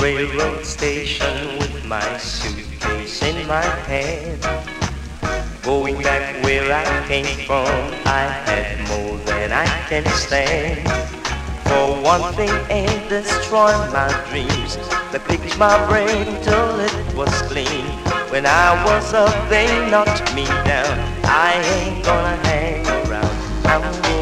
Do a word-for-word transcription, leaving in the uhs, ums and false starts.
railroad station with my suitcase in my hand. Going back where I came from, I had more than I can stand. For one thing ain't destroying my dreams, they picked my brain till it was clean. When I was up, they knocked me down. I ain't gonna hang around, I'm